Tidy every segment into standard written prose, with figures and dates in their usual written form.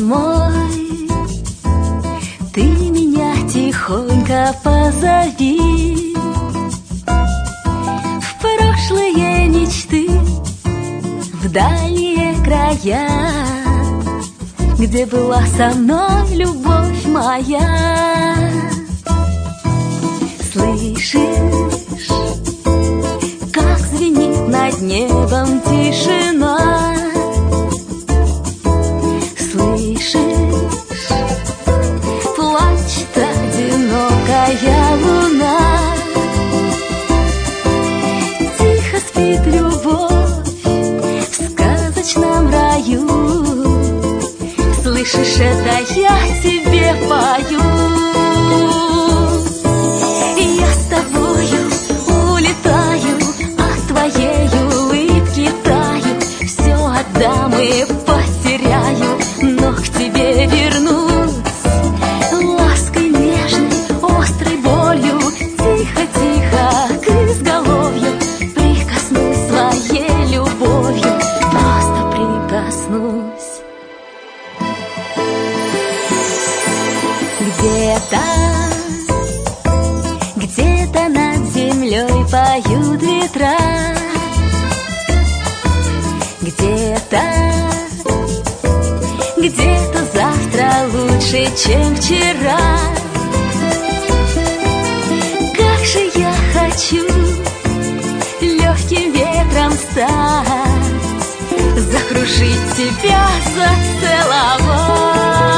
домой, ты меня тихонько позови в прошлые мечты, в дальние края, где была со мной любовь моя. Слышишь, как звенит над небом тишина? Слышишь, плачет одинокая луна. Тихо спит любовь в сказочном раю. Слышишь, это я тебе пою. Я с тобою улетаю, от твоей улыбки таю. Все отдам и потеряю, но к тебе вернусь лаской нежной, острой болью. Тихо-тихо к изголовью прикоснусь своей любовью, просто прикоснусь. Где-то над землей поют ветра, где-то завтра лучше, чем вчера. Как же я хочу легким ветром стать, закружить тебя, зацеловать.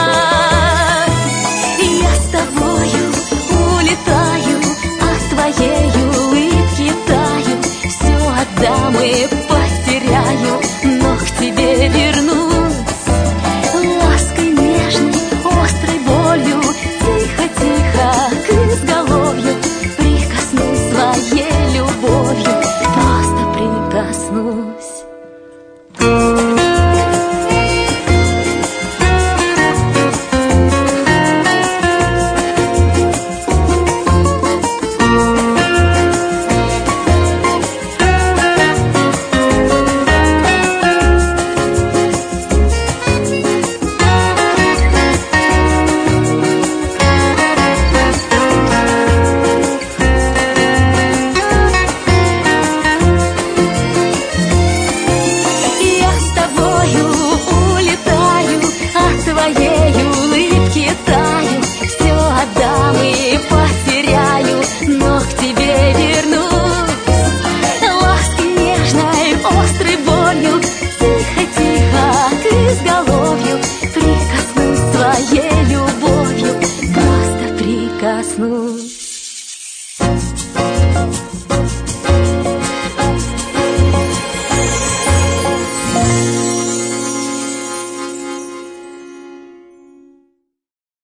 Я с тобою улетаю, от твоей улыбки таю. Все отдам и